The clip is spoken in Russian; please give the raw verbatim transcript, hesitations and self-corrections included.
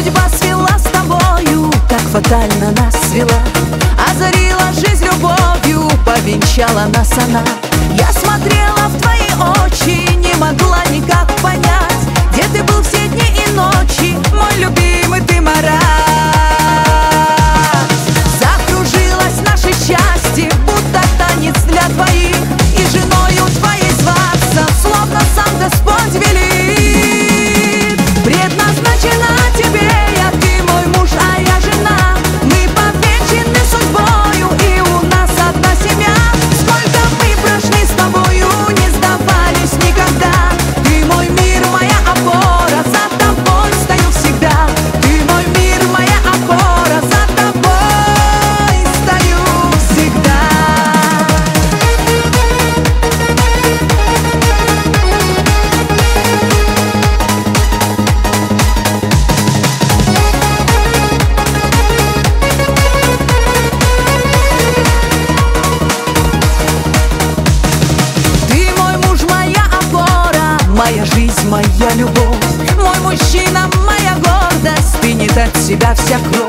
Судьба свела с тобою, как фатально нас свела, озарила жизнь любовью, повенчала нас она. Я смотрела в твои очи, не могла никак понять, где ты был все дни и ночи, мой любимый ты Марат. Закружилось наши счастье, будто танец для двоих, и женою твоей зваться, словно сам Господь велит. Предназначена тебе я, ты мой муж, а я жена. Мы повенчаны судьбою, и у нас одна семья. Сколько мы прошли с тобою, не сдавались никогда. Ты мой мир, моя опора, за тобой стою всегда. Ты мой мир, моя опора, за тобой стою всегда. Моя жизнь, моя любовь, мой мужчина, моя гордость, стынет от себя вся кровь.